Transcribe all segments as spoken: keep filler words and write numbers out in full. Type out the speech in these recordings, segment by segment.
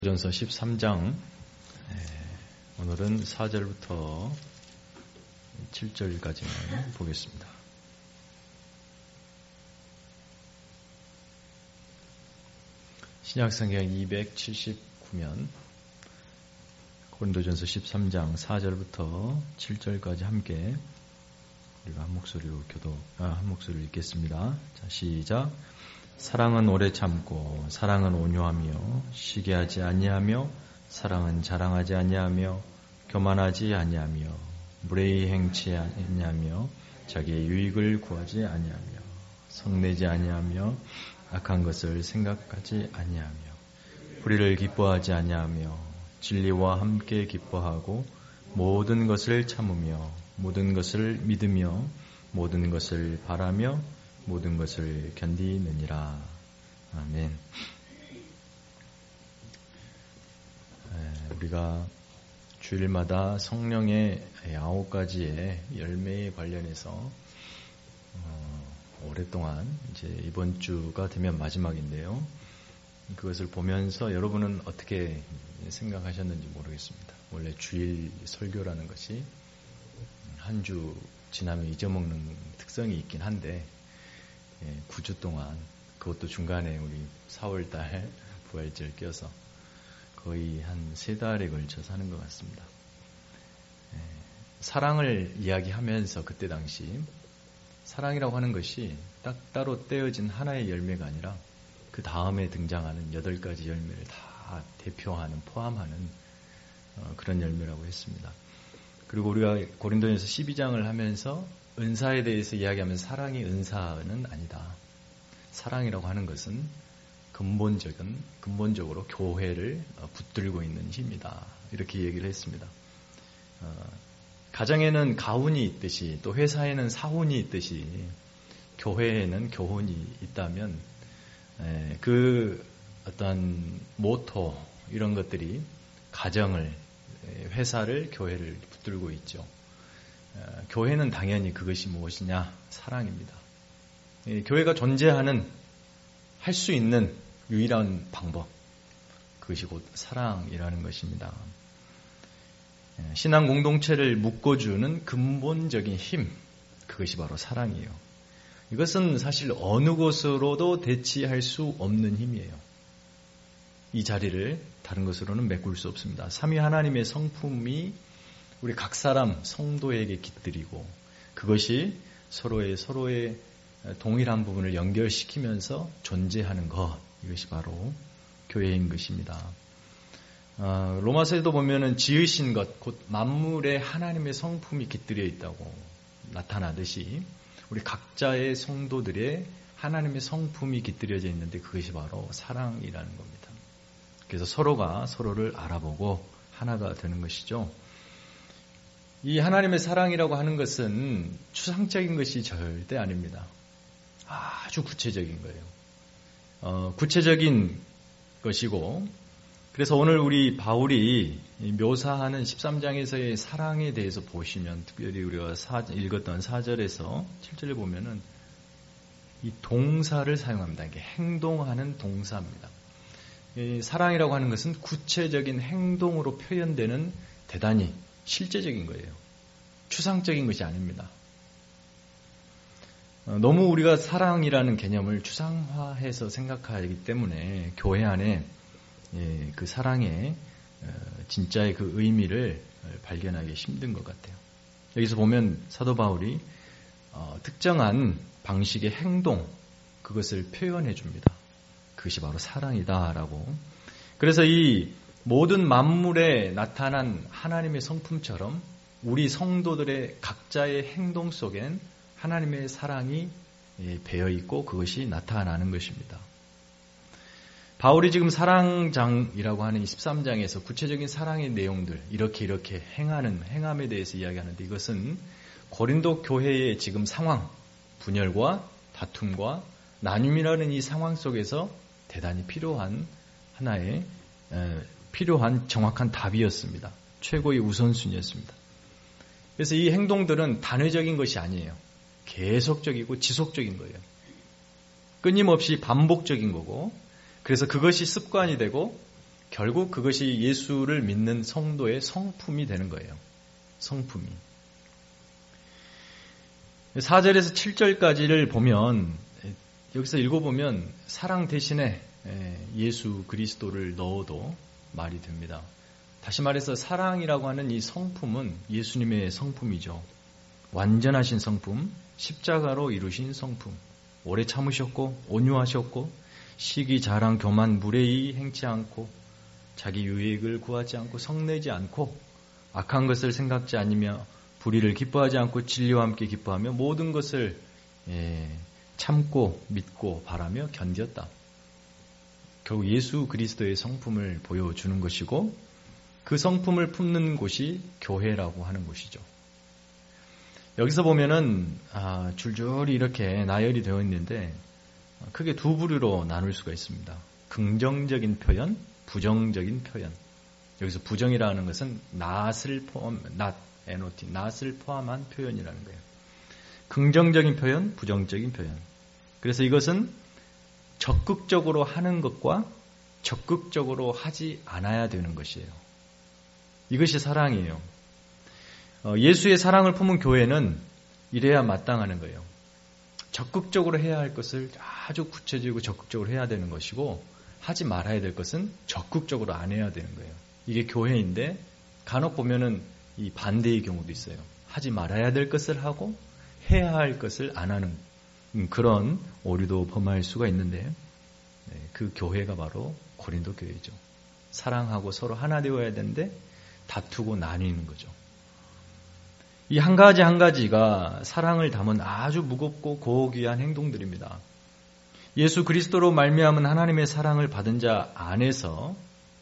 고린도전서 십삼 장 오늘은 사 절부터 칠 절까지만 보겠습니다. 신약성경 이백칠십구 면 고린도전서 십삼 장 사 절부터 칠 절까지 함께 우리가 한 목소리로 교도 아, 한 목소리를 읽겠습니다. 자, 시작. 사랑은 오래 참고 사랑은 온유하며 시기하지 아니하며 사랑은 자랑하지 아니하며 교만하지 아니하며 무례히 행치 아니하며 자기의 유익을 구하지 아니하며 성내지 아니하며 악한 것을 생각하지 아니하며 불의를 기뻐하지 아니하며 진리와 함께 기뻐하고 모든 것을 참으며 모든 것을 믿으며 모든 것을 바라며 모든 것을 견디느니라. 아멘. 우리가 주일마다 성령의 아홉 가지의 열매에 관련해서 어, 오랫동안 이제 이번 주가 되면 마지막인데요. 그것을 보면서 여러분은 어떻게 생각하셨는지 모르겠습니다. 원래 주일 설교라는 것이 한 주 지나면 잊어먹는 특성이 있긴 한데 구 주 동안, 그것도 중간에 우리 사월달 부활절 껴서 거의 한 세 달에 걸쳐서 하는 것 같습니다. 사랑을 이야기하면서 그때 당시 사랑이라고 하는 것이 딱 따로 떼어진 하나의 열매가 아니라 그 다음에 등장하는 여덟 가지 열매를 다 대표하는, 포함하는 그런 열매라고 했습니다. 그리고 우리가 고린도전서 십이 장을 하면서 은사에 대해서 이야기하면서 사랑이 은사는 아니다. 사랑이라고 하는 것은 근본적인, 근본적으로 교회를 붙들고 있는 힘이다. 이렇게 얘기를 했습니다. 어, 가정에는 가훈이 있듯이 또 회사에는 사훈이 있듯이 교회에는 교훈이 있다면 에, 그 어떤 모토 이런 것들이 가정을, 회사를, 교회를 붙들고 있죠. 교회는 당연히 그것이 무엇이냐? 사랑입니다. 교회가 존재하는, 할 수 있는 유일한 방법, 그것이 곧 사랑이라는 것입니다. 신앙 공동체를 묶어주는 근본적인 힘, 그것이 바로 사랑이에요. 이것은 사실 어느 곳으로도 대치할 수 없는 힘이에요. 이 자리를 다른 것으로는 메꿀 수 없습니다. 삼위 하나님의 성품이 우리 각 사람 성도에게 깃들이고 그것이 서로의 서로의 동일한 부분을 연결시키면서 존재하는 것, 이것이 바로 교회인 것입니다. 어, 로마서에도 보면은 지으신 것, 곧 만물에 하나님의 성품이 깃들여 있다고 나타나듯이 우리 각자의 성도들의 하나님의 성품이 깃들여져 있는데 그것이 바로 사랑이라는 겁니다. 그래서 서로가 서로를 알아보고 하나가 되는 것이죠. 이 하나님의 사랑이라고 하는 것은 추상적인 것이 절대 아닙니다. 아주 구체적인 거예요. 어, 구체적인 것이고, 그래서 오늘 우리 바울이 묘사하는 십삼 장에서의 사랑에 대해서 보시면, 특별히 우리가 사, 읽었던 사 절에서 칠 절에 보면은 이 동사를 사용합니다. 이게 행동하는 동사입니다. 이 사랑이라고 하는 것은 구체적인 행동으로 표현되는 대단히 실제적인 거예요. 추상적인 것이 아닙니다. 너무 우리가 사랑이라는 개념을 추상화해서 생각하기 때문에 교회 안에 그 사랑의 진짜의 그 의미를 발견하기 힘든 것 같아요. 여기서 보면 사도 바울이 특정한 방식의 행동, 그것을 표현해 줍니다. 그것이 바로 사랑이다라고. 그래서 이 모든 만물에 나타난 하나님의 성품처럼 우리 성도들의 각자의 행동 속엔 하나님의 사랑이 배어있고 그것이 나타나는 것입니다. 바울이 지금 사랑장이라고 하는 이 십삼 장에서 구체적인 사랑의 내용들, 이렇게 이렇게 행하는, 행함에 대해서 이야기하는데 이것은 고린도 교회의 지금 상황, 분열과 다툼과 나눔이라는 이 상황 속에서 대단히 필요한 하나의 필요한 정확한 답이었습니다. 최고의 우선순위였습니다. 그래서 이 행동들은 단회적인 것이 아니에요. 계속적이고 지속적인 거예요. 끊임없이 반복적인 거고, 그래서 그것이 습관이 되고 결국 그것이 예수를 믿는 성도의 성품이 되는 거예요. 성품이. 사 절에서 칠 절까지를 보면, 여기서 읽어보면 사랑 대신에 예수 그리스도를 넣어도 말이 됩니다. 다시 말해서 사랑이라고 하는 이 성품은 예수님의 성품이죠. 완전하신 성품, 십자가로 이루신 성품, 오래 참으셨고 온유하셨고 시기, 자랑, 교만, 무례히 행치 않고 자기 유익을 구하지 않고 성내지 않고 악한 것을 생각지 않으며 불의를 기뻐하지 않고 진리와 함께 기뻐하며 모든 것을 예, 참고 믿고 바라며 견뎠다. 결국 예수 그리스도의 성품을 보여주는 것이고 그 성품을 품는 곳이 교회라고 하는 곳이죠. 여기서 보면은 아, 줄줄이 이렇게 나열이 되어 있는데 크게 두 부류로 나눌 수가 있습니다. 긍정적인 표현, 부정적인 표현. 여기서 부정이라는 것은 not을 포함, not, not, not을 포함한 표현이라는 거예요. 긍정적인 표현, 부정적인 표현. 그래서 이것은 적극적으로 하는 것과 적극적으로 하지 않아야 되는 것이에요. 이것이 사랑이에요. 예수의 사랑을 품은 교회는 이래야 마땅하는 거예요. 적극적으로 해야 할 것을 아주 구체적이고 적극적으로 해야 되는 것이고 하지 말아야 될 것은 적극적으로 안 해야 되는 거예요. 이게 교회인데 간혹 보면은 이 반대의 경우도 있어요. 하지 말아야 될 것을 하고 해야 할 것을 안 하는 그런 오류도 범할 수가 있는데 그 교회가 바로 고린도 교회죠. 사랑하고 서로 하나 되어야 되는데 다투고 나뉘는 거죠. 이 한 가지 한 가지가 사랑을 담은 아주 무겁고 고귀한 행동들입니다. 예수 그리스도로 말미암은 하나님의 사랑을 받은 자 안에서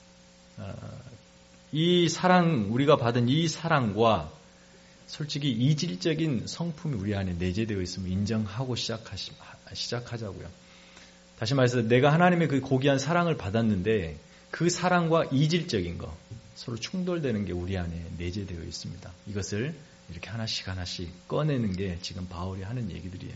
이 사랑, 우리가 받은 이 사랑과 솔직히 이질적인 성품이 우리 안에 내재되어 있음을 인정하고 시작하시, 시작하자고요. 다시 말해서 내가 하나님의 그 고귀한 사랑을 받았는데 그 사랑과 이질적인 거, 서로 충돌되는 게 우리 안에 내재되어 있습니다. 이것을 이렇게 하나씩 하나씩 꺼내는 게 지금 바울이 하는 얘기들이에요.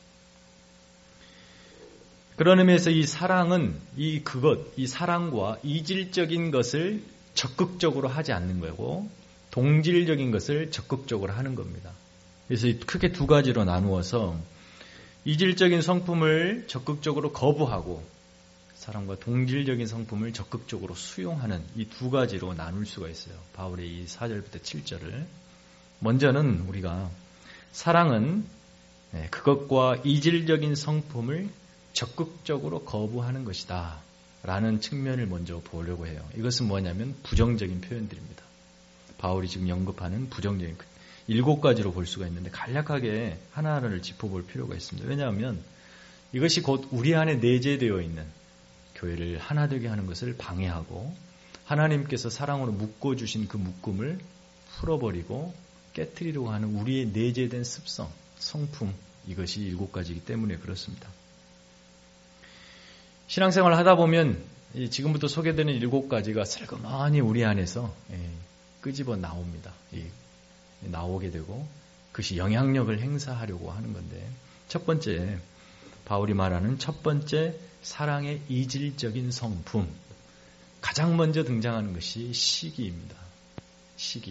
그런 의미에서 이 사랑은 이 그것, 이 사랑과 이질적인 것을 적극적으로 하지 않는 거고 동질적인 것을 적극적으로 하는 겁니다. 그래서 크게 두 가지로 나누어서 이질적인 성품을 적극적으로 거부하고 사랑과 동질적인 성품을 적극적으로 수용하는 이 두 가지로 나눌 수가 있어요. 바울의 이 사 절부터 칠 절을. 먼저는 우리가 사랑은 그것과 이질적인 성품을 적극적으로 거부하는 것이다 라는 측면을 먼저 보려고 해요. 이것은 뭐냐면 부정적인 표현들입니다. 바울이 지금 언급하는 부정적인 일곱 가지로 볼 수가 있는데 간략하게 하나하나를 짚어볼 필요가 있습니다. 왜냐하면 이것이 곧 우리 안에 내재되어 있는 교회를 하나 되게 하는 것을 방해하고 하나님께서 사랑으로 묶어주신 그 묶음을 풀어버리고 깨트리려고 하는 우리의 내재된 습성, 성품, 이것이 일곱 가지이기 때문에 그렇습니다. 신앙생활을 하다 보면 지금부터 소개되는 일곱 가지가 슬그머니 우리 안에서 끄집어 나옵니다. 나오게 되고 그것이 영향력을 행사하려고 하는 건데 첫 번째, 바울이 말하는 첫 번째 사랑의 이질적인 성품, 가장 먼저 등장하는 것이 시기입니다. 시기.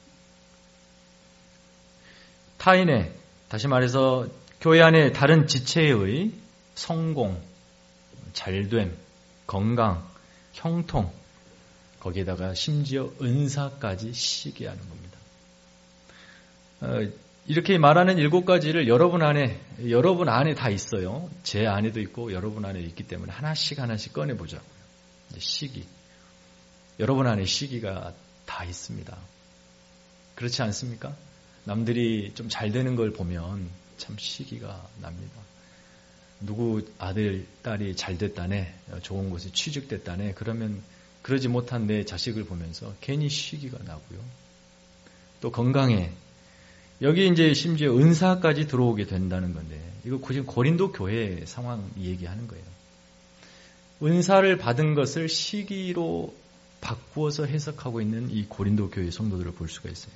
타인의, 다시 말해서 교회 안에 다른 지체의 성공, 잘됨, 건강, 형통, 거기에다가 심지어 은사까지 시기하는 겁니다. 어, 이렇게 말하는 일곱 가지를 여러분 안에, 여러분 안에 다 있어요. 제 안에도 있고 여러분 안에 있기 때문에 하나씩 하나씩 꺼내보자고요. 시기. 여러분 안에 시기가 다 있습니다. 그렇지 않습니까? 남들이 좀 잘 되는 걸 보면 참 시기가 납니다. 누구 아들, 딸이 잘 됐다네, 좋은 곳에 취직됐다네, 그러면 그러지 못한 내 자식을 보면서 괜히 시기가 나고요. 또 건강해. 여기 이제 심지어 은사까지 들어오게 된다는 건데, 이거 지금 고린도 교회 상황 얘기하는 거예요. 은사를 받은 것을 시기로 바꾸어서 해석하고 있는 이 고린도 교회 성도들을 볼 수가 있어요.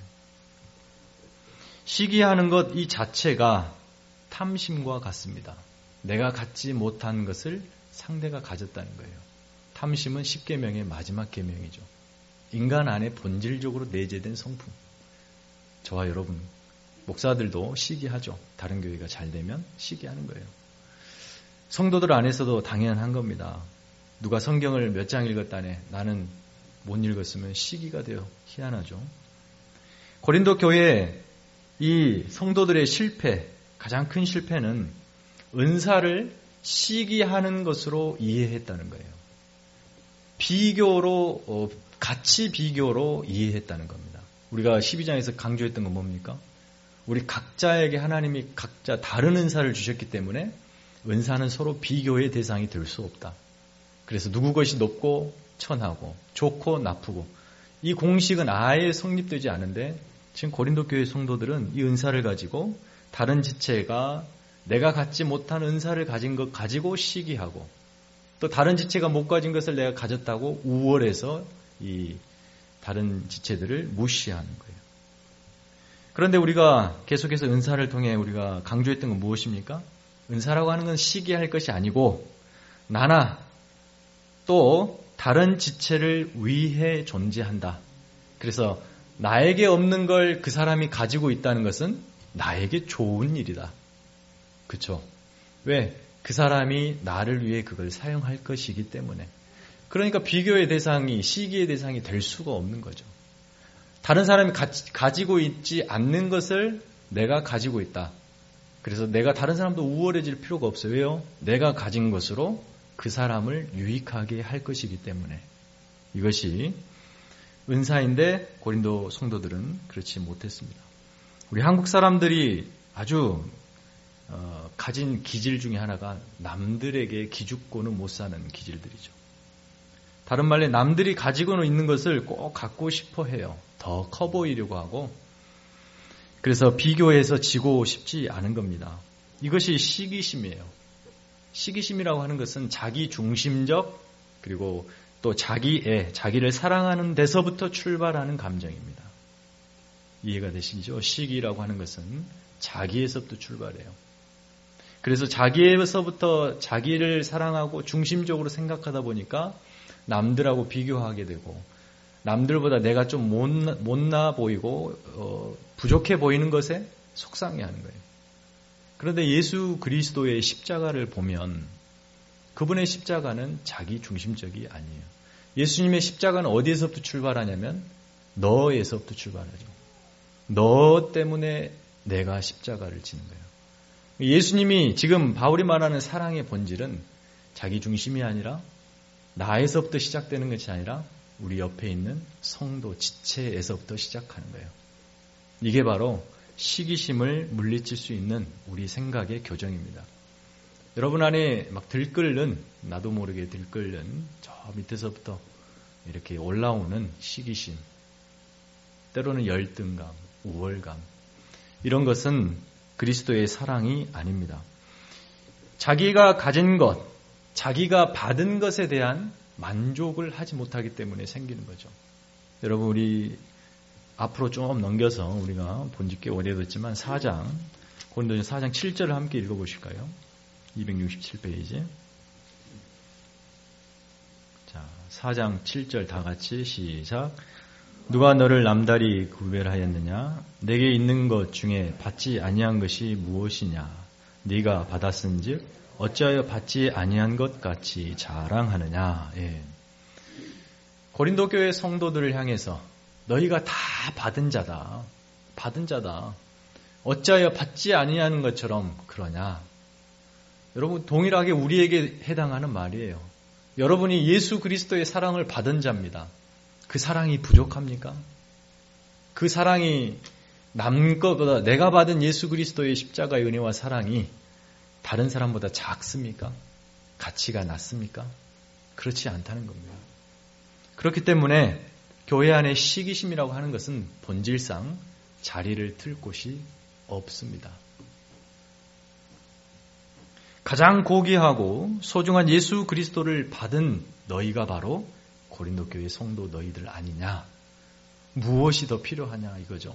시기하는 것 이 자체가 탐심과 같습니다. 내가 갖지 못한 것을 상대가 가졌다는 거예요. 탐심은 십계명의 마지막 계명이죠. 인간 안에 본질적으로 내재된 성품. 저와 여러분, 목사들도 시기하죠. 다른 교회가 잘 되면 시기하는 거예요. 성도들 안에서도 당연한 겁니다. 누가 성경을 몇 장 읽었다네. 나는 못 읽었으면 시기가 돼요. 희한하죠. 고린도 교회 이 성도들의 실패, 가장 큰 실패는 은사를 시기하는 것으로 이해했다는 거예요. 비교로, 어, 가치 비교로 이해했다는 겁니다. 우리가 십이 장에서 강조했던 건 뭡니까? 우리 각자에게 하나님이 각자 다른 은사를 주셨기 때문에 은사는 서로 비교의 대상이 될 수 없다. 그래서 누구 것이 높고 천하고 좋고 나쁘고 이 공식은 아예 성립되지 않은데 지금 고린도 교회 성도들은 이 은사를 가지고 다른 지체가 내가 갖지 못한 은사를 가진 것 가지고 시기하고 또 다른 지체가 못 가진 것을 내가 가졌다고 우월해서 이 다른 지체들을 무시하는 거예요. 그런데 우리가 계속해서 은사를 통해 우리가 강조했던 건 무엇입니까? 은사라고 하는 건 시기할 것이 아니고 나나 또 다른 지체를 위해 존재한다. 그래서 나에게 없는 걸 그 사람이 가지고 있다는 것은 나에게 좋은 일이다. 그렇죠? 왜? 그 사람이 나를 위해 그걸 사용할 것이기 때문에. 그러니까 비교의 대상이 시기의 대상이 될 수가 없는 거죠. 다른 사람이 가, 가지고 있지 않는 것을 내가 가지고 있다. 그래서 내가 다른 사람도 우월해질 필요가 없어요. 왜요? 내가 가진 것으로 그 사람을 유익하게 할 것이기 때문에. 이것이 은사인데 고린도 성도들은 그렇지 못했습니다. 우리 한국 사람들이 아주 어, 가진 기질 중에 하나가 남들에게 기죽고는 못 사는 기질들이죠. 다른 말로 남들이 가지고는 있는 것을 꼭 갖고 싶어 해요. 더 커 보이려고 하고 그래서 비교해서 지고 싶지 않은 겁니다. 이것이 시기심이에요. 시기심이라고 하는 것은 자기 중심적 그리고 또 자기애, 자기를 사랑하는 데서부터 출발하는 감정입니다. 이해가 되시죠? 시기라고 하는 것은 자기에서부터 출발해요. 그래서 자기에서부터 자기를 사랑하고 중심적으로 생각하다 보니까 남들하고 비교하게 되고 남들보다 내가 좀 못나, 못나 보이고 어, 부족해 보이는 것에 속상해하는 거예요. 그런데 예수 그리스도의 십자가를 보면 그분의 십자가는 자기 중심적이 아니에요. 예수님의 십자가는 어디에서부터 출발하냐면 너에서부터 출발하죠. 너 때문에 내가 십자가를 지는 거예요. 예수님이 지금 바울이 말하는 사랑의 본질은 자기 중심이 아니라 나에서부터 시작되는 것이 아니라 우리 옆에 있는 성도 지체에서부터 시작하는 거예요. 이게 바로 시기심을 물리칠 수 있는 우리 생각의 교정입니다. 여러분 안에 막 들끓는, 나도 모르게 들끓는 저 밑에서부터 이렇게 올라오는 시기심, 때로는 열등감, 우월감, 이런 것은 그리스도의 사랑이 아닙니다. 자기가 가진 것, 자기가 받은 것에 대한 만족을 하지 못하기 때문에 생기는 거죠. 여러분 우리 앞으로 좀 넘겨서 우리가 본지 꽤 오래됐지만 사 장, 고린도전서 사 장 칠 절을 함께 읽어보실까요? 이백육십칠 페이지. 자, 사 장 칠 절 다 같이 시작. 누가 너를 남다리 구별하였느냐? 내게 있는 것 중에 받지 아니한 것이 무엇이냐? 네가 받았은즉 어찌하여 받지 아니한 것 같이 자랑하느냐? 예. 고린도 교회 성도들을 향해서 너희가 다 받은 자다. 받은 자다. 어찌하여 받지 아니하는 것처럼 그러냐? 여러분 동일하게 우리에게 해당하는 말이에요. 여러분이 예수 그리스도의 사랑을 받은 자입니다. 그 사랑이 부족합니까? 그 사랑이 남 것보다 내가 받은 예수 그리스도의 십자가의 은혜와 사랑이 다른 사람보다 작습니까? 가치가 낮습니까? 그렇지 않다는 겁니다. 그렇기 때문에 교회 안에 시기심이라고 하는 것은 본질상 자리를 틀 곳이 없습니다. 가장 고귀하고 소중한 예수 그리스도를 받은 너희가 바로 고린도 교회 성도 너희들 아니냐? 무엇이 더 필요하냐 이거죠.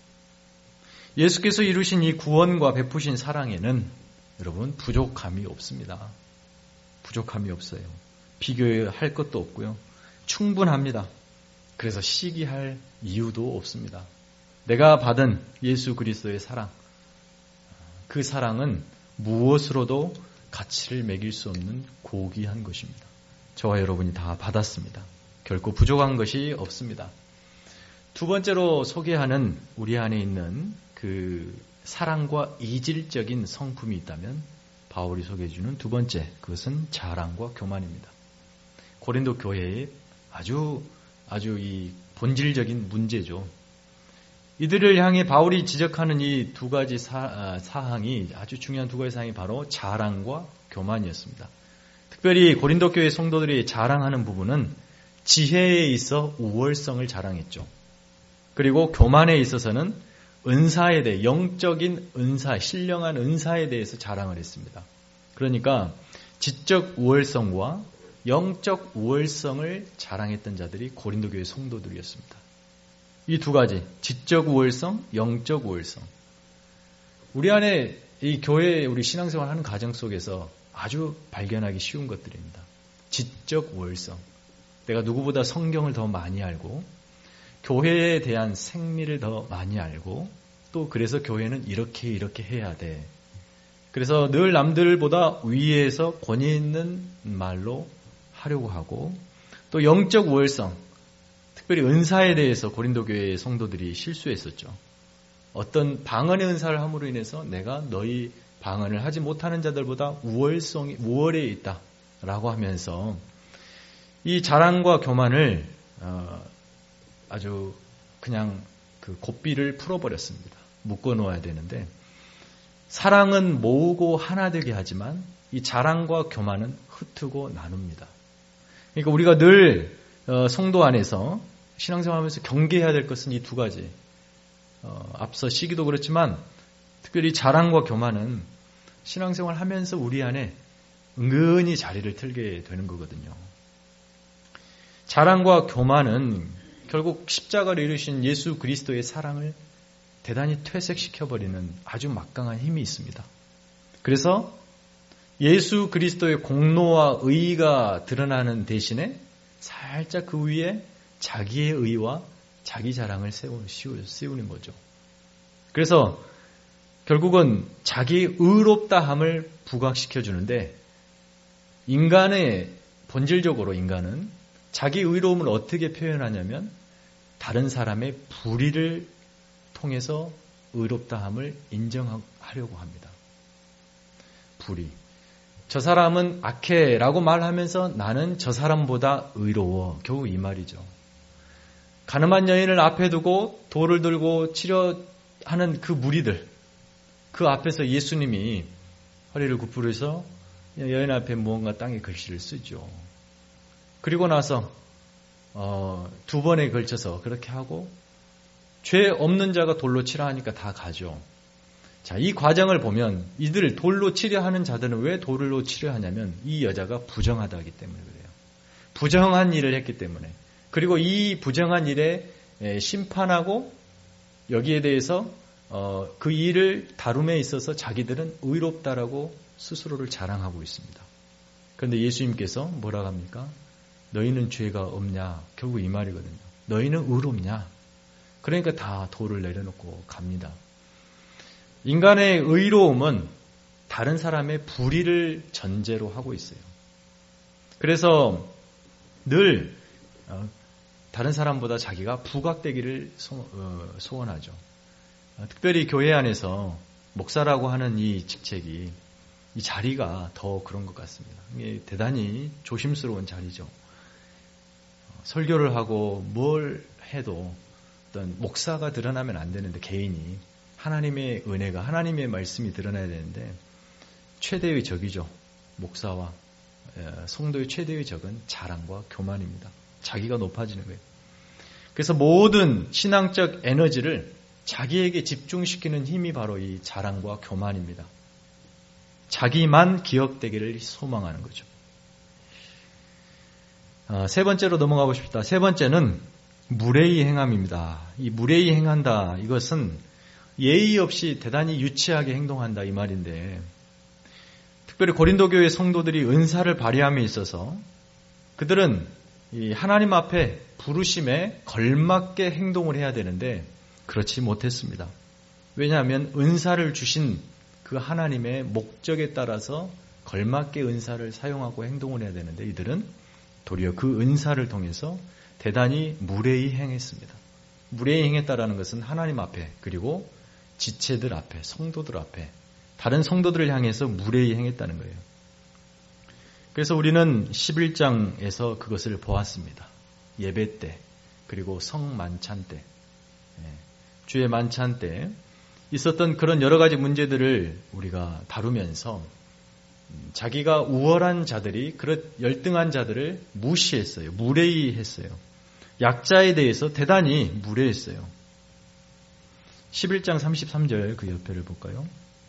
예수께서 이루신 이 구원과 베푸신 사랑에는 여러분 부족함이 없습니다. 부족함이 없어요. 비교할 것도 없고요. 충분합니다. 그래서 시기할 이유도 없습니다. 내가 받은 예수 그리스도의 사랑, 그 사랑은 무엇으로도 가치를 매길 수 없는 고귀한 것입니다. 저와 여러분이 다 받았습니다. 결코 부족한 것이 없습니다. 두 번째로 소개하는 우리 안에 있는 그 사랑과 이질적인 성품이 있다면 바울이 소개해주는 두 번째, 그것은 자랑과 교만입니다. 고린도 교회의 아주 아주 이 본질적인 문제죠. 이들을 향해 바울이 지적하는 이 두 가지 사, 사항이 아주 중요한 두 가지 사항이 바로 자랑과 교만이었습니다. 특별히 고린도 교회 성도들이 자랑하는 부분은 지혜에 있어 우월성을 자랑했죠. 그리고 교만에 있어서는 은사에 대해, 영적인 은사, 신령한 은사에 대해서 자랑을 했습니다. 그러니까 지적 우월성과 영적 우월성을 자랑했던 자들이 고린도 교회 성도들이었습니다. 이 두 가지, 지적 우월성, 영적 우월성. 우리 안에 이 교회, 우리 신앙생활 하는 가정 속에서 아주 발견하기 쉬운 것들입니다. 지적 우월성. 내가 누구보다 성경을 더 많이 알고, 교회에 대한 생리를 더 많이 알고, 또 그래서 교회는 이렇게 이렇게 해야 돼. 그래서 늘 남들보다 위에서 권위 있는 말로 하려고 하고, 또 영적 우월성, 특별히 은사에 대해서 고린도 교회의 성도들이 실수했었죠. 어떤 방언의 은사를 함으로 인해서 내가 너희 방언을 하지 못하는 자들보다 우월성이 우월에 있다라고 하면서 이 자랑과 교만을 어, 아주 그냥 그 고삐를 풀어버렸습니다. 묶어 놓아야 되는데, 사랑은 모으고 하나 되게 하지만 이 자랑과 교만은 흩트고 나눕니다. 그러니까 우리가 늘 어, 성도 안에서 신앙생활하면서 경계해야 될 것은 이 두 가지. 어, 앞서 시기도 그렇지만 특별히 자랑과 교만은 신앙생활 하면서 우리 안에 은근히 자리를 틀게 되는 거거든요. 자랑과 교만은 결국 십자가를 이루신 예수 그리스도의 사랑을 대단히 퇴색시켜버리는 아주 막강한 힘이 있습니다. 그래서 예수 그리스도의 공로와 의의가 드러나는 대신에 살짝 그 위에 자기의 의와 자기 자랑을 세우는 거죠. 그래서 결국은 자기 의롭다함을 부각시켜주는데, 인간의 본질적으로 인간은 자기 의로움을 어떻게 표현하냐면 다른 사람의 불의를 통해서 의롭다함을 인정하려고 합니다. 불의. 저 사람은 악해라고 말하면서 나는 저 사람보다 의로워. 겨우 이 말이죠. 가늠한 여인을 앞에 두고 돌을 들고 치려하는 그 무리들, 그 앞에서 예수님이 허리를 굽부려서 여인 앞에 무언가 땅에 글씨를 쓰죠. 그리고 나서 어, 두 번에 걸쳐서 그렇게 하고, 죄 없는 자가 돌로 치라 하니까 다 가죠. 자, 이 과정을 보면 이들 돌로 치려 하는 자들은 왜 돌로 치려 하냐면 이 여자가 부정하다기 때문에 그래요. 부정한 일을 했기 때문에. 그리고 이 부정한 일에 심판하고 여기에 대해서 어, 그 일을 다룸에 있어서 자기들은 의롭다라고 스스로를 자랑하고 있습니다. 그런데 예수님께서 뭐라고 합니까? 너희는 죄가 없냐? 결국 이 말이거든요. 너희는 의롭냐? 그러니까 다 돌을 내려놓고 갑니다. 인간의 의로움은 다른 사람의 불의를 전제로 하고 있어요. 그래서 늘 다른 사람보다 자기가 부각되기를 소원하죠. 특별히 교회 안에서 목사라고 하는 이 직책이, 이 자리가 더 그런 것 같습니다. 이게 대단히 조심스러운 자리죠. 설교를 하고 뭘 해도 어떤 목사가 드러나면 안 되는데, 개인이 하나님의 은혜가, 하나님의 말씀이 드러나야 되는데 최대의 적이죠. 목사와 성도의 최대의 적은 자랑과 교만입니다. 자기가 높아지는 거예요. 그래서 모든 신앙적 에너지를 자기에게 집중시키는 힘이 바로 이 자랑과 교만입니다. 자기만 기억되기를 소망하는 거죠. 세 번째로 넘어가 보십시다. 세 번째는 무례히 행함입니다. 이 무례히 행한다, 이것은 예의 없이 대단히 유치하게 행동한다, 이 말인데, 특별히 고린도 교회 성도들이 은사를 발휘함에 있어서 그들은 이 하나님 앞에 부르심에 걸맞게 행동을 해야 되는데 그렇지 못했습니다. 왜냐하면 은사를 주신 그 하나님의 목적에 따라서 걸맞게 은사를 사용하고 행동을 해야 되는데 이들은 도리어 그 은사를 통해서 대단히 무례히 행했습니다. 무례히 행했다라는 것은 하나님 앞에 그리고 지체들 앞에 성도들 앞에 다른 성도들을 향해서 무례히 행했다는 거예요. 그래서 우리는 십일 장에서 그것을 보았습니다. 예배 때 그리고 성만찬 때 주의 만찬 때 있었던 그런 여러 가지 문제들을 우리가 다루면서 자기가 우월한 자들이 그런 열등한 자들을 무시했어요. 무례히 했어요. 약자에 대해서 대단히 무례했어요. 십일 장 삼십삼 절 그 옆에를 볼까요?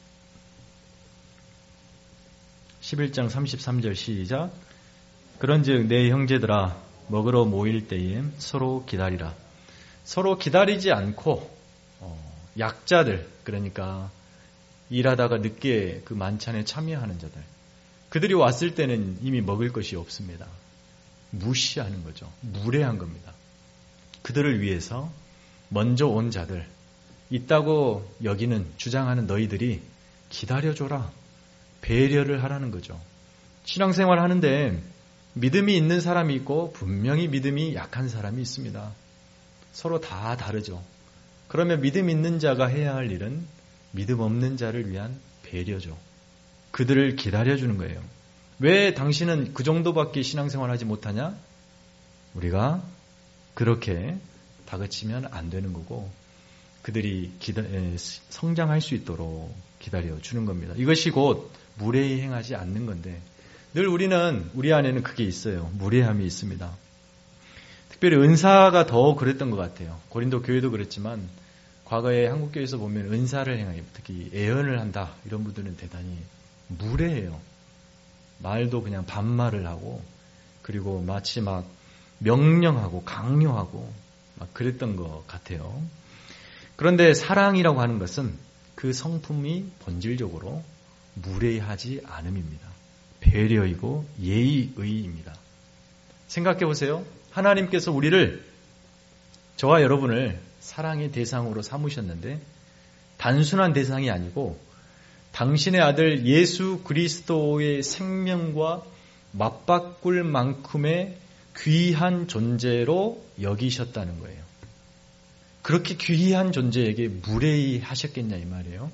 십일 장 삼십삼 절 시작. 그런즉 내 형제들아 먹으러 모일 때에 서로 기다리라. 서로 기다리지 않고 어, 약자들 그러니까 일하다가 늦게 그 만찬에 참여하는 자들 그들이 왔을 때는 이미 먹을 것이 없습니다. 무시하는 거죠. 무례한 겁니다. 그들을 위해서 먼저 온 자들 있다고 여기는 주장하는 너희들이 기다려줘라. 배려를 하라는 거죠. 신앙생활 하는데 믿음이 있는 사람이 있고 분명히 믿음이 약한 사람이 있습니다. 서로 다 다르죠. 그러면 믿음 있는 자가 해야 할 일은 믿음 없는 자를 위한 배려죠. 그들을 기다려주는 거예요. 왜 당신은 그 정도밖에 신앙생활 하지 못하냐? 우리가 그렇게 다그치면 안 되는 거고 그들이 기다, 성장할 수 있도록 기다려주는 겁니다. 이것이 곧 무례히 행하지 않는 건데 늘 우리는 우리 안에는 그게 있어요. 무례함이 있습니다. 특별히 은사가 더 그랬던 것 같아요. 고린도 교회도 그랬지만 과거에 한국교회에서 보면 은사를 행하기 특히 예언을 한다 이런 분들은 대단히 무례해요. 말도 그냥 반말을 하고 그리고 마치 막 명령하고 강요하고 막 그랬던 것 같아요. 그런데 사랑이라고 하는 것은 그 성품이 본질적으로 무례하지 않음입니다. 배려이고 예의의입니다. 생각해 보세요. 하나님께서 우리를 저와 여러분을 사랑의 대상으로 삼으셨는데 단순한 대상이 아니고 당신의 아들 예수 그리스도의 생명과 맞바꿀 만큼의 귀한 존재로 여기셨다는 거예요. 그렇게 귀한 존재에게 무례히 하셨겠냐 이 말이에요.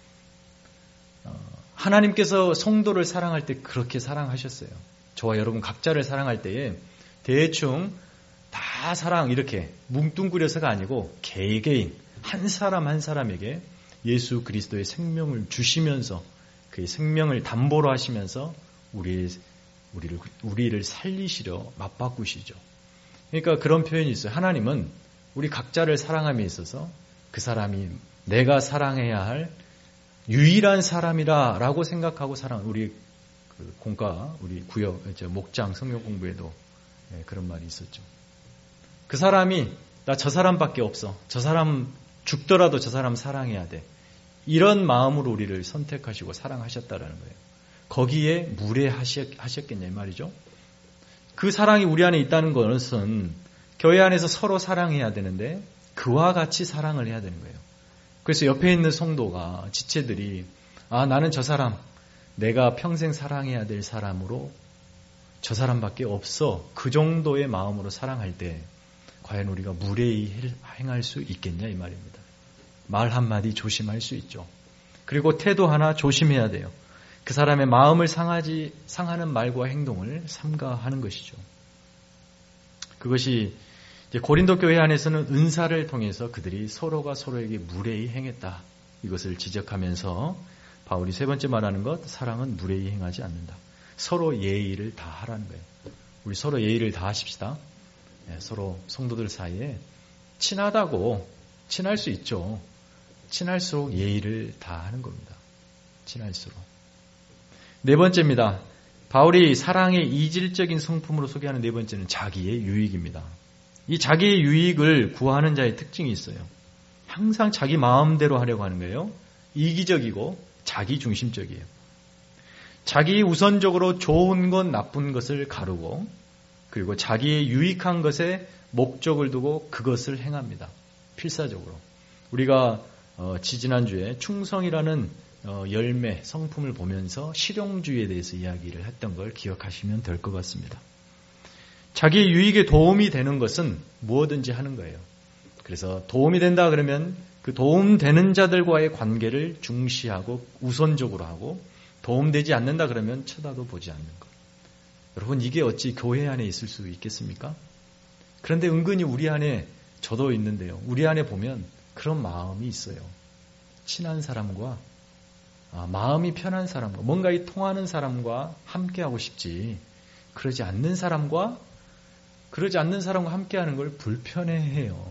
하나님께서 성도를 사랑할 때 그렇게 사랑하셨어요. 저와 여러분 각자를 사랑할 때에 대충 다 사랑 이렇게 뭉뚱그려서가 아니고 개개인 한 사람 한 사람에게 예수 그리스도의 생명을 주시면서 그의 생명을 담보로 하시면서 우리의, 우리를, 우리를 살리시려 맞바꾸시죠. 그러니까 그런 표현이 있어요. 하나님은 우리 각자를 사랑함에 있어서 그 사람이 내가 사랑해야 할 유일한 사람이라라고 생각하고 사랑. 우리 그 공과 우리 구역 목장 성경 공부에도 그런 말이 있었죠. 그 사람이 나 저 사람밖에 없어. 저 사람 죽더라도 저 사람 사랑해야 돼. 이런 마음으로 우리를 선택하시고 사랑하셨다라는 거예요. 거기에 무례하셨겠냐 이 말이죠. 그 사랑이 우리 안에 있다는 것은 교회 안에서 서로 사랑해야 되는데 그와 같이 사랑을 해야 되는 거예요. 그래서 옆에 있는 성도가 지체들이 아 나는 저 사람 내가 평생 사랑해야 될 사람으로 저 사람밖에 없어. 그 정도의 마음으로 사랑할 때 과연 우리가 무례히 행할 수 있겠냐 이 말입니다. 말 한마디 조심할 수 있죠. 그리고 태도 하나 조심해야 돼요. 그 사람의 마음을 상하지, 상하는 말과 행동을 삼가하는 것이죠. 그것이 이제 고린도 교회 안에서는 은사를 통해서 그들이 서로가 서로에게 무례히 행했다. 이것을 지적하면서 바울이 세 번째 말하는 것, 사랑은 무례히 행하지 않는다. 서로 예의를 다하라는 거예요. 우리 서로 예의를 다하십시다. 네, 서로 성도들 사이에 친하다고 친할 수 있죠. 친할수록 예의를 다하는 겁니다. 친할수록. 네 번째입니다. 바울이 사랑의 이질적인 성품으로 소개하는 네 번째는 자기의 유익입니다. 이 자기의 유익을 구하는 자의 특징이 있어요. 항상 자기 마음대로 하려고 하는 거예요. 이기적이고 자기중심적이에요. 자기 우선적으로 좋은 것 나쁜 것을 가르고 그리고 자기의 유익한 것에 목적을 두고 그것을 행합니다. 필사적으로. 우리가 어, 지지난주에 충성이라는 어, 열매, 성품을 보면서 실용주의에 대해서 이야기를 했던 걸 기억하시면 될 것 같습니다. 자기의 유익에 도움이 되는 것은 무엇든지 하는 거예요. 그래서 도움이 된다 그러면 그 도움되는 자들과의 관계를 중시하고 우선적으로 하고 도움되지 않는다 그러면 쳐다도 보지 않는 것. 여러분 이게 어찌 교회 안에 있을 수 있겠습니까? 그런데 은근히 우리 안에 저도 있는데요. 우리 안에 보면 그런 마음이 있어요. 친한 사람과 아, 마음이 편한 사람과 뭔가 이 통하는 사람과 함께하고 싶지 그러지 않는 사람과 그러지 않는 사람과 함께하는 걸 불편해해요.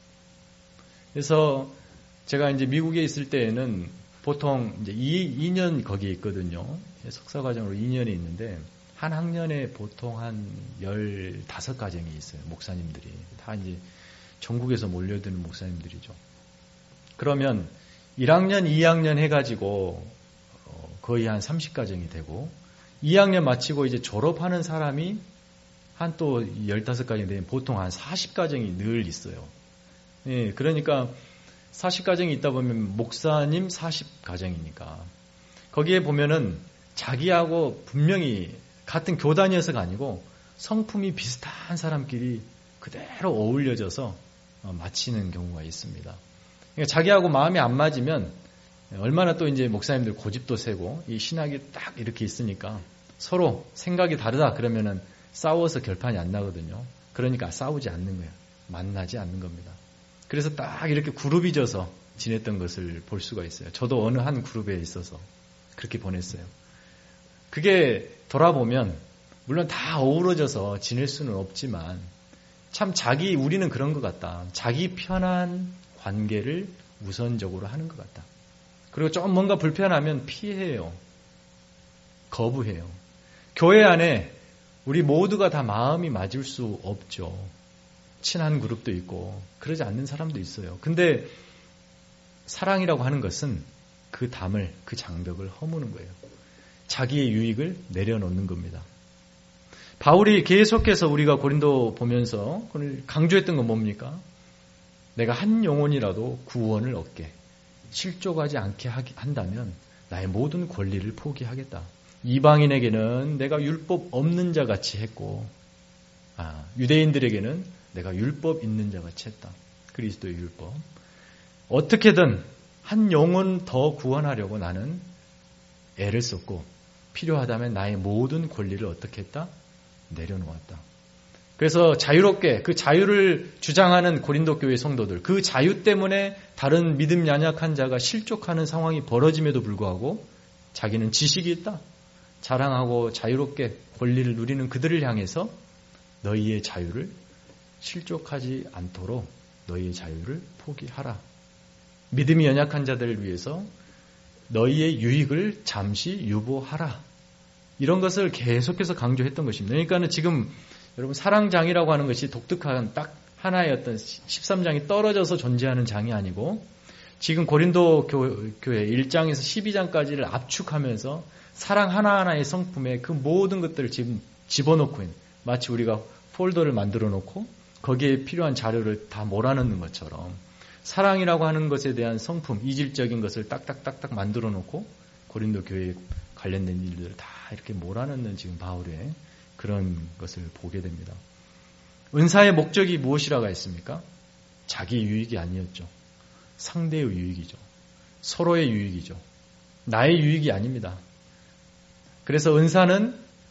그래서 제가 이제 미국에 있을 때에는 보통 이제 이 년 거기에 있거든요. 석사과정으로 이 년에 있는데 한 학년에 보통 한 열다섯 가정이 있어요. 목사님들이 다 이제 전국에서 몰려드는 목사님들이죠. 그러면 일 학년, 이 학년 해가지고 거의 한 삼십 가정이 되고 이 학년 마치고 이제 졸업하는 사람이 한 또 열다섯 가정이 되면 보통 한 사십 가정이 늘 있어요. 예, 그러니까 사십 가정이 있다 보면 목사님 사십 가정이니까 거기에 보면은 자기하고 분명히 같은 교단이어서가 아니고 성품이 비슷한 사람끼리 그대로 어울려져서 마치는 경우가 있습니다. 그러니까 자기하고 마음이 안 맞으면 얼마나 또 이제 목사님들 고집도 세고 이 신학이 딱 이렇게 있으니까 서로 생각이 다르다 그러면은 싸워서 결판이 안 나거든요. 그러니까 싸우지 않는 거예요. 만나지 않는 겁니다. 그래서 딱 이렇게 그룹이 져서 지냈던 것을 볼 수가 있어요. 저도 어느 한 그룹에 있어서 그렇게 보냈어요. 그게 돌아보면 물론 다 어우러져서 지낼 수는 없지만 참 자기 우리는 그런 것 같다. 자기 편한 관계를 우선적으로 하는 것 같다. 그리고 좀 뭔가 불편하면 피해요. 거부해요. 교회 안에 우리 모두가 다 마음이 맞을 수 없죠. 친한 그룹도 있고 그러지 않는 사람도 있어요. 근데 사랑이라고 하는 것은 그 담을, 그 장벽을 허무는 거예요. 자기의 유익을 내려놓는 겁니다. 바울이 계속해서 우리가 고린도 보면서 강조했던 건 뭡니까? 내가 한 영혼이라도 구원을 얻게 실족하지 않게 한다면 나의 모든 권리를 포기하겠다. 이방인에게는 내가 율법 없는 자 같이 했고 아, 유대인들에게는 내가 율법 있는 자 같이 했다. 그리스도의 율법. 어떻게든 한 영혼 더 구원하려고 나는 애를 썼고 필요하다면 나의 모든 권리를 어떻게 했다? 내려놓았다. 그래서 자유롭게 그 자유를 주장하는 고린도 교회 성도들 그 자유 때문에 다른 믿음 연약한 자가 실족하는 상황이 벌어짐에도 불구하고 자기는 지식이 있다. 자랑하고 자유롭게 권리를 누리는 그들을 향해서 너희의 자유를 실족하지 않도록 너희의 자유를 포기하라. 믿음이 연약한 자들을 위해서 너희의 유익을 잠시 유보하라. 이런 것을 계속해서 강조했던 것입니다. 그러니까 지금 여러분 사랑장이라고 하는 것이 독특한 딱 하나의 어떤 십삼 장이 떨어져서 존재하는 장이 아니고 지금 고린도 교회 일 장에서 십이 장까지를 압축하면서 사랑 하나하나의 성품에 그 모든 것들을 지금 집어넣고 있는 마치 우리가 폴더를 만들어 놓고 거기에 필요한 자료를 다 몰아넣는 것처럼 사랑이라고 하는 것에 대한 성품, 이질적인 것을 딱딱딱딱 만들어 놓고 고린도 교회에 관련된 일들을 다 이렇게 몰아넣는 지금 바울의 그런 것을 보게 됩니다. 은사의 목적이 무엇이라고 했습니까? 자기 유익이 아니었죠. 상대의 유익이죠. 서로의 유익이죠. 나의 유익이 아닙니다. 그래서 은사는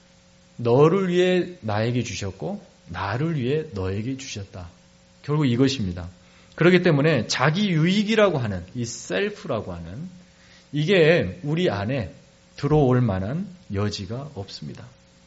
너를 위해 나에게 주셨고 나를 위해 너에게 주셨다. 결국 이것입니다. 그렇기 때문에 자기 유익이라고 하는 이 셀프라고 하는 이게 우리 안에 들어올 만한 여지가 없습니다.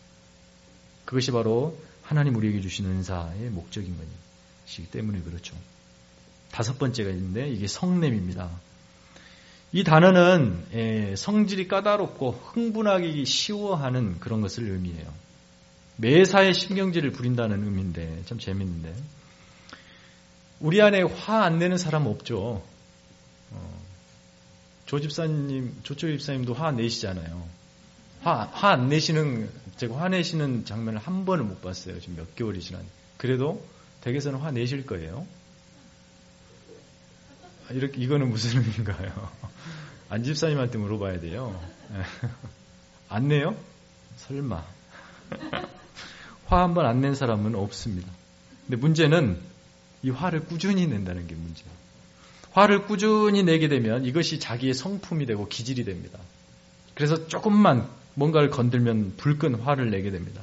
그것이 바로 하나님 우리에게 주신 은사의 목적인 것이기 때문에 그렇죠. 다섯 번째가 있는데 이게 성냄입니다. 이 단어는 성질이 까다롭고 흥분하기 쉬워하는 그런 것을 의미해요. 매사에 신경질을 부린다는 의미인데 참 재밌는데 우리 안에 화 안 내는 사람 없죠. 어, 조 집사님, 조초 집사님도 화 내시잖아요. 화, 화 안 내시는, 제가 화내시는 장면을 한 번을 못 봤어요. 지금 몇 개월이 지난. 그래도 댁에서는 화 내실 거예요. 이렇게, 이거는 무슨 의미인가요? 안 집사님한테 물어봐야 돼요. 안 내요? 설마. 화 한 번 안 낸 사람은 없습니다. 근데 문제는 이 화를 꾸준히 낸다는 게 문제예요. 화를 꾸준히 내게 되면 이것이 자기의 성품이 되고 기질이 됩니다. 그래서 조금만 뭔가를 건들면 불끈 화를 내게 됩니다.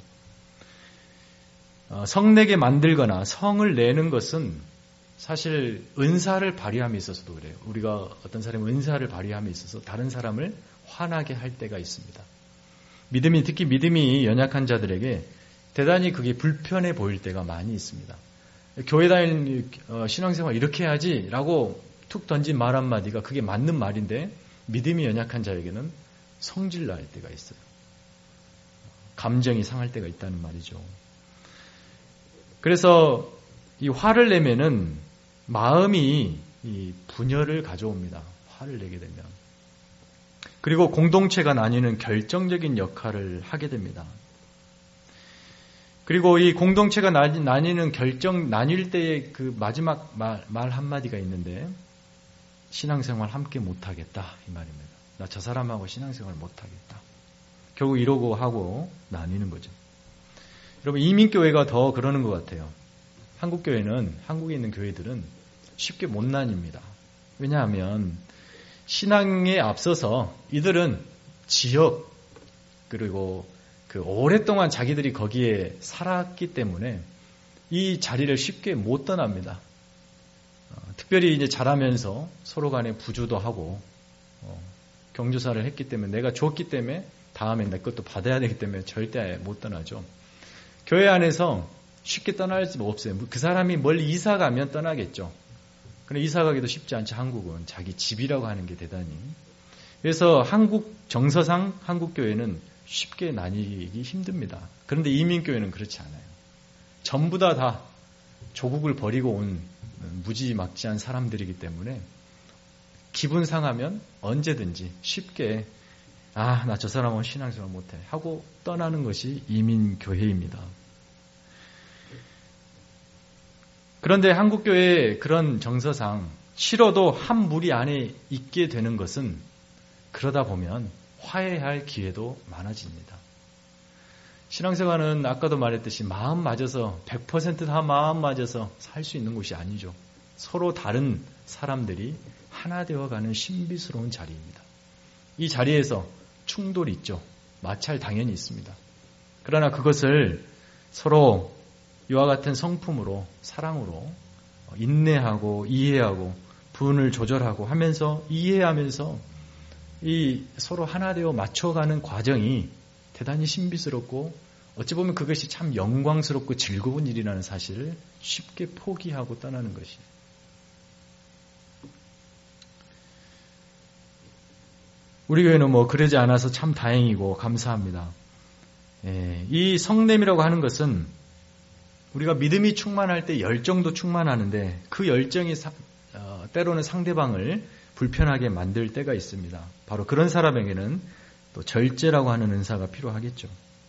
어, 성내게 만들거나 성을 내는 것은 사실 은사를 발휘함에 있어서도 그래요. 우리가 어떤 사람의 은사를 발휘함에 있어서 다른 사람을 화나게 할 때가 있습니다. 믿음이, 특히 믿음이 연약한 자들에게 대단히 그게 불편해 보일 때가 많이 있습니다. 교회 다니는 어, 신앙생활 이렇게 해야지 라고 툭 던진 말 한마디가 그게 맞는 말인데 믿음이 연약한 자에게는 성질 날 때가 있어요. 감정이 상할 때가 있다는 말이죠. 그래서 이 화를 내면은 마음이 이 분열을 가져옵니다. 화를 내게 되면. 그리고 공동체가 나뉘는 결정적인 역할을 하게 됩니다. 그리고 이 공동체가 나뉘는 결정, 나뉠 때의 그 마지막 말, 말 한마디가 있는데, 신앙생활 함께 못하겠다, 이 말입니다. 나 저 사람하고 신앙생활 못하겠다. 결국 이러고 하고 나뉘는 거죠. 여러분, 이민교회가 더 그러는 것 같아요. 한국교회는, 한국에 있는 교회들은 쉽게 못 나뉩니다. 왜냐하면, 신앙에 앞서서 이들은 지역, 그리고 그 오랫동안 자기들이 거기에 살았기 때문에 이 자리를 쉽게 못 떠납니다. 어, 특별히 이제 자라면서 서로 간에 부주도 하고, 어, 경조사를 했기 때문에 내가 줬기 때문에 다음에 내 것도 받아야 되기 때문에 절대 못 떠나죠. 교회 안에서 쉽게 떠날 수 없어요. 그 사람이 멀리 이사 가면 떠나겠죠. 그런데 이사 가기도 쉽지 않죠. 한국은 자기 집이라고 하는 게 대단히. 그래서 한국 정서상 한국 교회는 쉽게 나뉘기 힘듭니다. 그런데 이민교회는 그렇지 않아요. 전부 다 다 조국을 버리고 온 무지막지한 사람들이기 때문에 기분 상하면 언제든지 쉽게 아, 나 저 사람은 신앙생활 못해 하고 떠나는 것이 이민교회입니다. 그런데 한국교회의 그런 정서상 싫어도 한 무리 안에 있게 되는 것은 그러다 보면 화해할 기회도 많아집니다. 신앙생활은 아까도 말했듯이 마음 맞아서 백 퍼센트 다 마음 맞아서 살 수 있는 곳이 아니죠. 서로 다른 사람들이 하나 되어가는 신비스러운 자리입니다. 이 자리에서 충돌이 있죠. 마찰 당연히 있습니다. 그러나 그것을 서로 이와 같은 성품으로, 사랑으로 인내하고 이해하고 분을 조절하고 하면서 이해하면서 이 서로 하나 되어 맞춰가는 과정이 대단히 신비스럽고 어찌 보면 그것이 참 영광스럽고 즐거운 일이라는 사실을 쉽게 포기하고 떠나는 것이. 우리 교회는 뭐 그러지 않아서 참 다행이고 감사합니다. 예, 이 성냄이라고 하는 것은 우리가 믿음이 충만할 때 열정도 충만하는데 그 열정이 사, 어, 때로는 상대방을 불편하게 만들 때가 있습니다. 바로 그런 사람에게는 또 절제라고 하는 은사가 필요하겠죠.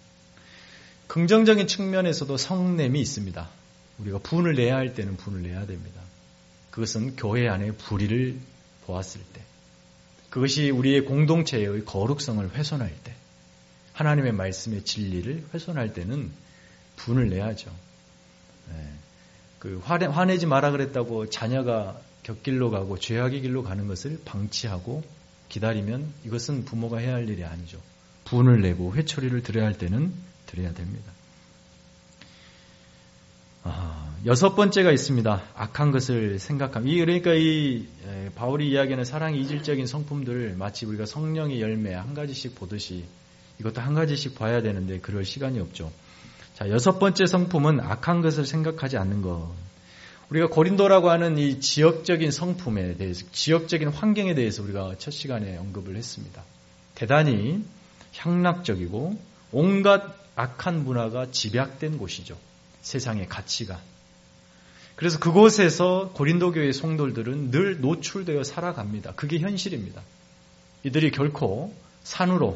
긍정적인 측면에서도 성냄이 있습니다. 우리가 분을 내야 할 때는 분을 내야 됩니다. 그것은 교회 안에 불의를 보았을 때, 그것이 우리의 공동체의 거룩성을 훼손할 때, 하나님의 말씀의 진리를 훼손할 때는 분을 내야죠. 네. 그 화내, 화내지 마라 그랬다고 자녀가 곁길로 가고 죄악의 길로 가는 것을 방치하고 기다리면 이것은 부모가 해야 할 일이 아니죠. 분을 내고 회초리를 들여야 할 때는 드려야 됩니다. 아, 여섯 번째가 있습니다. 악한 것을 생각함. 이 그러니까 이 에, 바울이 이야기하는 사랑의 이질적인 성품들을 마치 우리가 성령의 열매 한 가지씩 보듯이 이것도 한 가지씩 봐야 되는데 그럴 시간이 없죠. 자, 여섯 번째 성품은 악한 것을 생각하지 않는 것. 우리가 고린도라고 하는 이 지역적인 성품에 대해서, 지역적인 환경에 대해서 우리가 첫 시간에 언급을 했습니다. 대단히 향락적이고 온갖 악한 문화가 집약된 곳이죠. 세상의 가치가. 그래서 그곳에서 고린도 교회의 성도들은 늘 노출되어 살아갑니다. 그게 현실입니다. 이들이 결코 산으로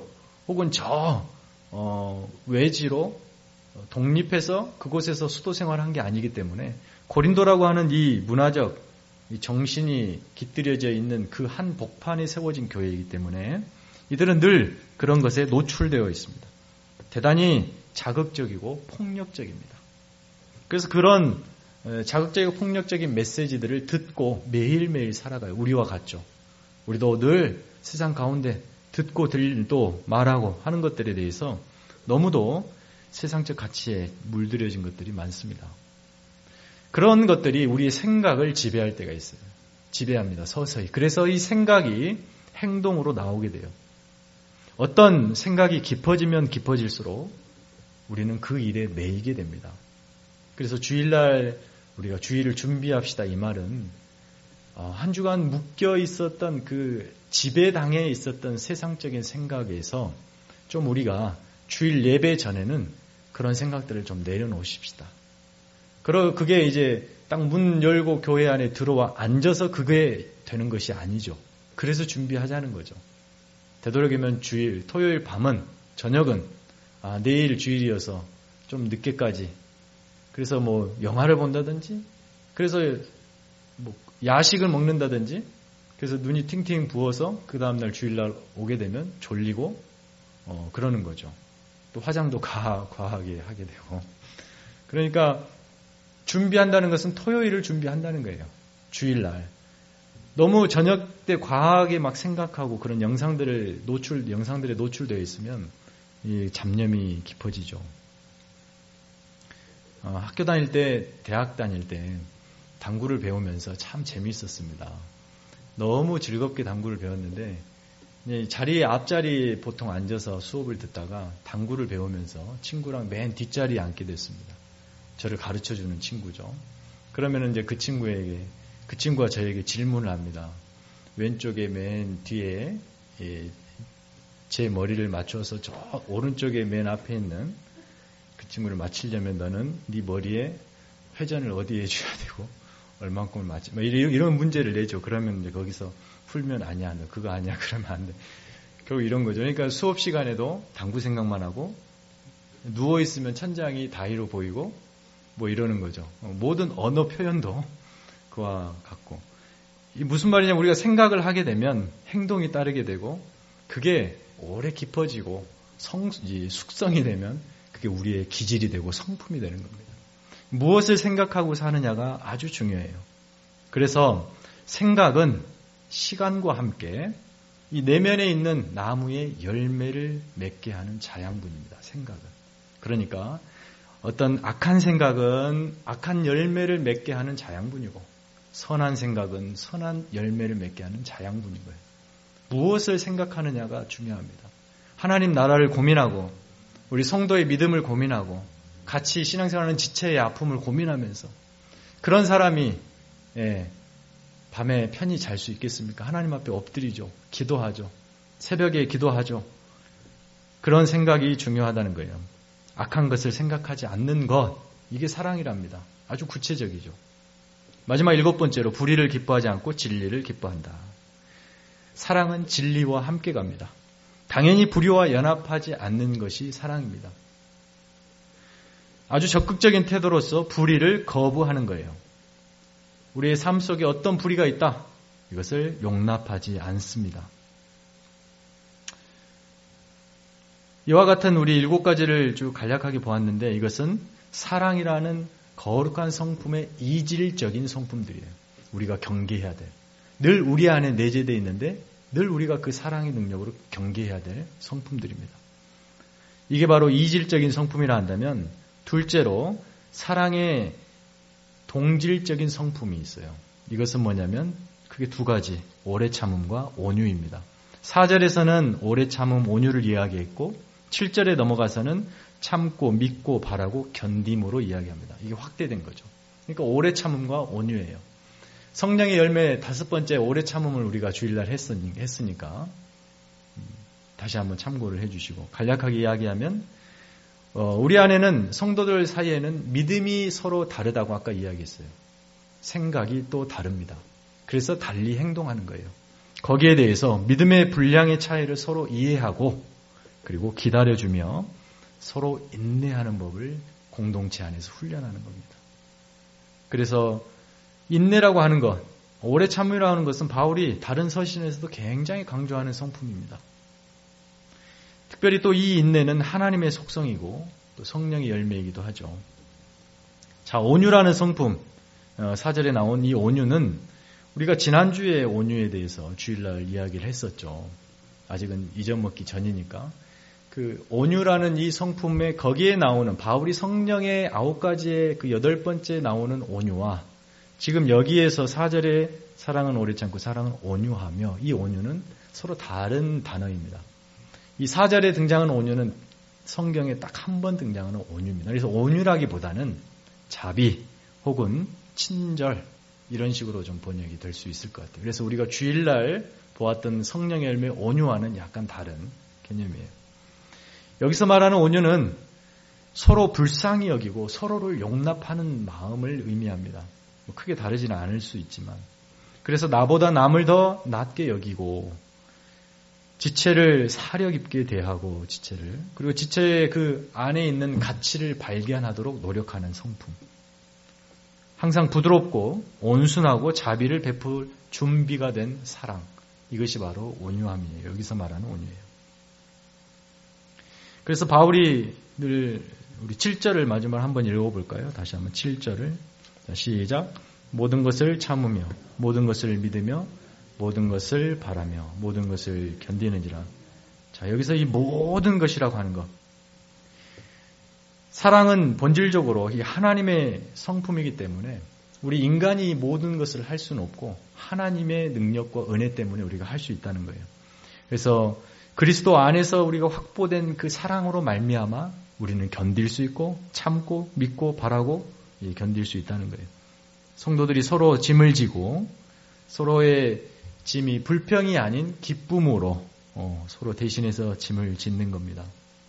혹은 저 어, 외지로 독립해서 그곳에서 수도 생활한 게 아니기 때문에 고린도라고 하는 이 문화적 이 정신이 깃들여져 있는 그 한 복판에 세워진 교회이기 때문에 이들은 늘 그런 것에 노출되어 있습니다. 대단히 자극적이고 폭력적입니다. 그래서 그런 자극적이고 폭력적인 메시지들을 듣고 매일매일 살아가요. 우리와 같죠. 우리도 늘 세상 가운데 듣고 들리고 말하고 하는 것들에 대해서 너무도 세상적 가치에 물들여진 것들이 많습니다. 그런 것들이 우리의 생각을 지배할 때가 있어요. 지배합니다. 서서히. 그래서 이 생각이 행동으로 나오게 돼요. 어떤 생각이 깊어지면 깊어질수록 우리는 그 일에 매이게 됩니다. 그래서 주일날 우리가 주일을 준비합시다 이 말은 한 주간 묶여 있었던 그 지배당해 있었던 세상적인 생각에서 좀 우리가 주일 예배 전에는 그런 생각들을 좀 내려놓으십시다. 그러 그게 이제 딱 문 열고 교회 안에 들어와 앉아서 그게 되는 것이 아니죠. 그래서 준비하자는 거죠. 되도록이면 주일, 토요일 밤은 저녁은 아, 내일 주일이어서 좀 늦게까지 그래서 뭐 영화를 본다든지 그래서 뭐 야식을 먹는다든지 그래서 눈이 팅팅 부어서 그 다음날 주일날 오게 되면 졸리고 어, 그러는 거죠. 또 화장도 과, 과하게 하게 되고 그러니까 준비한다는 것은 토요일을 준비한다는 거예요. 주일날. 너무 저녁 때 과하게 막 생각하고 그런 영상들을 노출, 영상들에 노출되어 있으면 이 잡념이 깊어지죠. 어, 학교 다닐 때, 대학 다닐 때 당구를 배우면서 참 재미있었습니다. 너무 즐겁게 당구를 배웠는데 자리에 앞자리에 보통 앉아서 수업을 듣다가 당구를 배우면서 친구랑 맨 뒷자리에 앉게 됐습니다. 저를 가르쳐주는 친구죠. 그러면 이제 그 친구에게, 그 친구가 저에게 질문을 합니다. 왼쪽에 맨 뒤에 제 머리를 맞춰서 저 오른쪽에 맨 앞에 있는 그 친구를 맞추려면 너는 네 머리에 회전을 어디에 해줘야 되고 얼만큼을 맞지? 뭐 이런, 이런 문제를 내죠. 그러면 이제 거기서 풀면 아니야, 너 그거 아니야, 그러면 안 돼. 결국 이런 거죠. 그러니까 수업 시간에도 당구 생각만 하고 누워 있으면 천장이 다리로 보이고 뭐 이러는 거죠. 모든 언어 표현도 그와 같고. 이 무슨 말이냐? 우리가 생각을 하게 되면 행동이 따르게 되고 그게 오래 깊어지고 성, 숙성이 되면 그게 우리의 기질이 되고 성품이 되는 겁니다. 무엇을 생각하고 사느냐가 아주 중요해요. 그래서 생각은 시간과 함께 이 내면에 있는 나무의 열매를 맺게 하는 자양분입니다. 생각은. 그러니까 어떤 악한 생각은 악한 열매를 맺게 하는 자양분이고 선한 생각은 선한 열매를 맺게 하는 자양분인 거예요. 무엇을 생각하느냐가 중요합니다. 하나님 나라를 고민하고 우리 성도의 믿음을 고민하고 같이 신앙생활하는 지체의 아픔을 고민하면서 그런 사람이 예, 밤에 편히 잘 수 있겠습니까? 하나님 앞에 엎드리죠. 기도하죠. 새벽에 기도하죠. 그런 생각이 중요하다는 거예요. 악한 것을 생각하지 않는 것, 이게 사랑이랍니다. 아주 구체적이죠. 마지막 일곱 번째로 불의를 기뻐하지 않고 진리를 기뻐한다. 사랑은 진리와 함께 갑니다. 당연히 불의와 연합하지 않는 것이 사랑입니다. 아주 적극적인 태도로서 불의를 거부하는 거예요. 우리의 삶 속에 어떤 불의가 있다. 이것을 용납하지 않습니다. 이와 같은 우리 일곱 가지를 쭉 간략하게 보았는데 이것은 사랑이라는 거룩한 성품의 이질적인 성품들이에요. 우리가 경계해야 될. 늘 우리 안에 내재되어 있는데 늘 우리가 그 사랑의 능력으로 경계해야 될 성품들입니다. 이게 바로 이질적인 성품이라 한다면 둘째로 사랑의 동질적인 성품이 있어요. 이것은 뭐냐면 크게 두 가지, 오래 참음과 온유입니다. 사 절에서는 오래 참음, 온유를 이야기했고 칠 절에 넘어가서는 참고 믿고 바라고 견딤으로 이야기합니다. 이게 확대된 거죠. 그러니까 오래 참음과 온유예요. 성령의 열매 다섯 번째 오래 참음을 우리가 주일날 했으니까 다시 한번 참고를 해주시고 간략하게 이야기하면 어, 우리 안에는 성도들 사이에는 믿음이 서로 다르다고 아까 이야기했어요. 생각이 또 다릅니다. 그래서 달리 행동하는 거예요. 거기에 대해서 믿음의 분량의 차이를 서로 이해하고 그리고 기다려주며 서로 인내하는 법을 공동체 안에서 훈련하는 겁니다. 그래서 인내라고 하는 것, 오래 참으라고 하는 것은 바울이 다른 서신에서도 굉장히 강조하는 성품입니다. 특별히 또 이 인내는 하나님의 속성이고 또 성령의 열매이기도 하죠. 자, 온유라는 성품, 사 절에 나온 이 온유는 우리가 지난주에 온유에 대해서 주일날 이야기를 했었죠. 아직은 잊어먹기 전이니까. 그 온유라는 이 성품에 거기에 나오는 바울이 성령의 아홉 가지의 그 여덟 번째 나오는 온유와 지금 여기에서 사 절에 사랑은 오래 참고 사랑은 온유하며 이 온유는 서로 다른 단어입니다. 이 사 절에 등장하는 온유는 성경에 딱 한 번 등장하는 온유입니다. 그래서 온유라기보다는 자비 혹은 친절 이런 식으로 좀 번역이 될 수 있을 것 같아요. 그래서 우리가 주일날 보았던 성령의 열매 온유와는 약간 다른 개념이에요. 여기서 말하는 온유는 서로 불쌍히 여기고 서로를 용납하는 마음을 의미합니다. 뭐 크게 다르지는 않을 수 있지만 그래서 나보다 남을 더 낮게 여기고 지체를 사려 깊게 대하고 지체를 그리고 지체의 그 안에 있는 가치를 발견하도록 노력하는 성품. 항상 부드럽고 온순하고 자비를 베풀 준비가 된 사랑. 이것이 바로 온유함이에요. 여기서 말하는 온유예요. 그래서 바울이 늘 우리 칠 절을 마지막으로 한번 읽어볼까요? 다시 한번 칠 절을. 자, 시작. 모든 것을 참으며 모든 것을 믿으며 모든 것을 바라며 모든 것을 견디는지라. 자, 여기서 이 모든 것이라고 하는 것. 사랑은 본질적으로 이 하나님의 성품이기 때문에 우리 인간이 모든 것을 할 수는 없고 하나님의 능력과 은혜 때문에 우리가 할 수 있다는 거예요. 그래서 그리스도 안에서 우리가 확보된 그 사랑으로 말미암아 우리는 견딜 수 있고 참고 믿고 바라고 견딜 수 있다는 거예요. 성도들이 서로 짐을 지고 서로의 짐이 불평이 아닌 기쁨으로 어, 서로 대신해서 짐을 짓는 겁니다.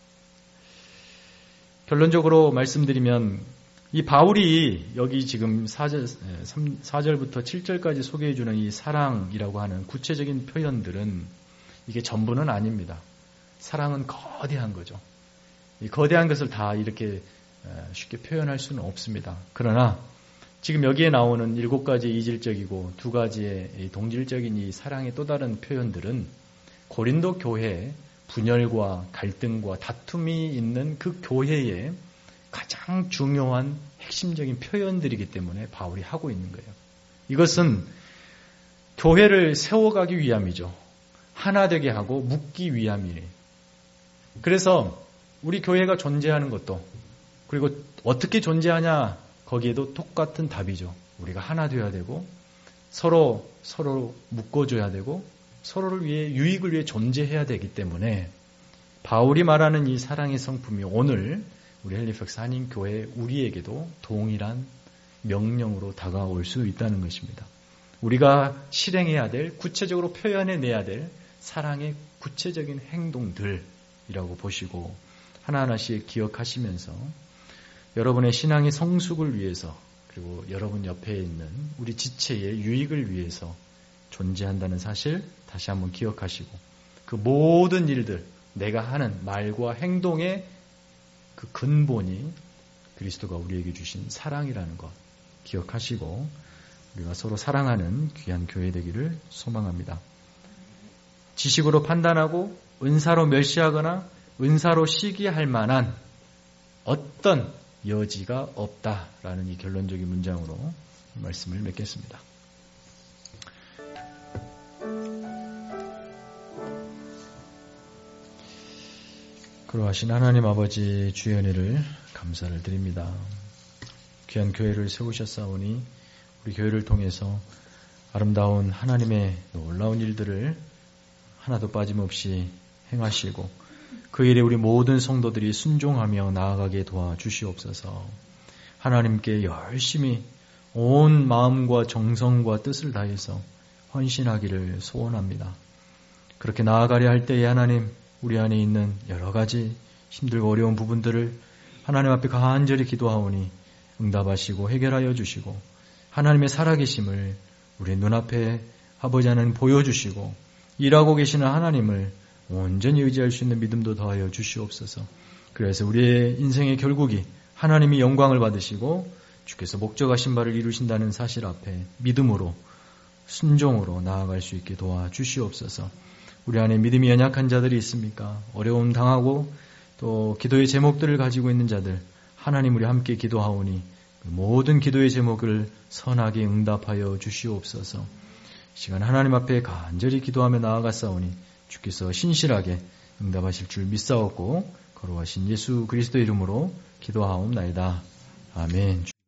결론적으로 말씀드리면 이 바울이 여기 지금 사 절, 사 절부터 칠 절까지 소개해 주는 이 사랑이라고 하는 구체적인 표현들은 이게 전부는 아닙니다. 사랑은 거대한 거죠. 이 거대한 것을 다 이렇게 쉽게 표현할 수는 없습니다. 그러나 지금 여기에 나오는 일곱 가지 이질적이고 두 가지의 동질적인 이 사랑의 또 다른 표현들은 고린도 교회에 분열과 갈등과 다툼이 있는 그 교회의 가장 중요한 핵심적인 표현들이기 때문에 바울이 하고 있는 거예요. 이것은 교회를 세워가기 위함이죠. 하나 되게 하고 묶기 위함이에요. 그래서 우리 교회가 존재하는 것도 그리고 어떻게 존재하냐 거기에도 똑같은 답이죠. 우리가 하나 되어야 되고 서로 서로 묶어줘야 되고 서로를 위해 유익을 위해 존재해야 되기 때문에 바울이 말하는 이 사랑의 성품이 오늘 우리 헬리팩스 한인교회 우리에게도 동일한 명령으로 다가올 수 있다는 것입니다. 우리가 실행해야 될 구체적으로 표현해내야 될 사랑의 구체적인 행동들이라고 보시고 하나하나씩 기억하시면서 여러분의 신앙의 성숙을 위해서 그리고 여러분 옆에 있는 우리 지체의 유익을 위해서 존재한다는 사실 다시 한번 기억하시고 그 모든 일들 내가 하는 말과 행동의 그 근본이 그리스도가 우리에게 주신 사랑이라는 것 기억하시고 우리가 서로 사랑하는 귀한 교회 되기를 소망합니다. 지식으로 판단하고 은사로 멸시하거나 은사로 시기할 만한 어떤 여지가 없다라는 이 결론적인 문장으로 말씀을 맺겠습니다. 그러하신 하나님 아버지 주의 은혜를 감사를 드립니다. 귀한 교회를 세우셨사오니 우리 교회를 통해서 아름다운 하나님의 놀라운 일들을 하나도 빠짐없이 행하시고 그 일에 우리 모든 성도들이 순종하며 나아가게 도와주시옵소서. 하나님께 열심히 온 마음과 정성과 뜻을 다해서 헌신하기를 소원합니다. 그렇게 나아가려 할 때에 하나님 우리 안에 있는 여러 가지 힘들고 어려운 부분들을 하나님 앞에 간절히 기도하오니 응답하시고 해결하여 주시고 하나님의 살아계심을 우리 눈앞에 아버지 하나님 보여주시고 일하고 계시는 하나님을 온전히 의지할 수 있는 믿음도 더하여 주시옵소서. 그래서 우리의 인생의 결국이 하나님이 영광을 받으시고 주께서 목적하신 바를 이루신다는 사실 앞에 믿음으로 순종으로 나아갈 수 있게 도와주시옵소서. 우리 안에 믿음이 연약한 자들이 있습니까? 어려움 당하고 또 기도의 제목들을 가지고 있는 자들, 하나님 우리 함께 기도하오니 모든 기도의 제목을 선하게 응답하여 주시옵소서. 이 시간 하나님 앞에 간절히 기도하며 나아갔사오니 주께서 신실하게 응답하실 줄 믿사옵고 거룩하신 예수 그리스도 이름으로 기도하옵나이다. 아멘.